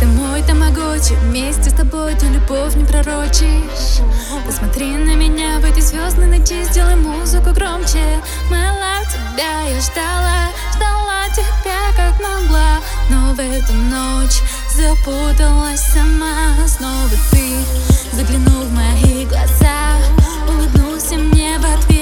мой тамагочи, вместе с тобой ты любовь не пророчишь. Посмотри на меня в эти звездные ночи, сделай музыку громче. My life, тебя я ждала, ждала тебя как могла, но в эту ночь запуталась сама. Снова ты заглянул в мои глаза, улыбнулся мне в ответ.